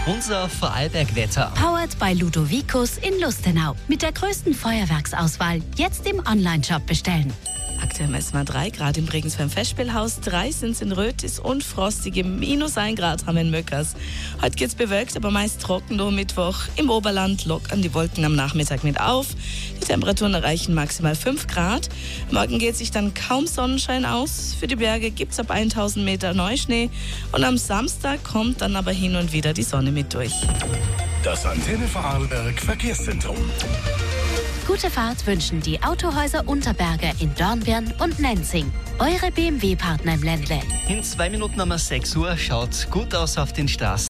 Unser Vorarlberg-Wetter. Powered by Ludovicus in Lustenau. Mit der größten Feuerwerksauswahl. Jetzt im Onlineshop bestellen. Aktuell messen wir 3 Grad im Regensburg Festspielhaus, 3 sind es in Rötis und frostige -1 Grad haben wir in Möckers. Heute geht's bewölkt, aber meist trocken am Mittwoch. Im Oberland lockern die Wolken am Nachmittag mit auf. Die Temperaturen erreichen maximal 5 Grad. Morgen geht sich dann kaum Sonnenschein aus. Für die Berge gibt's ab 1000 Meter Neuschnee. Und am Samstag kommt dann aber hin und wieder die Sonne mit durch. Das Antenne Vorarlberg Verkehrszentrum. Gute Fahrt wünschen die Autohäuser Unterberger in Dornbirn und Nenzing. Eure BMW-Partner im Ländle. In 2 Minuten haben wir 6 Uhr. Schaut gut aus auf den Straßen.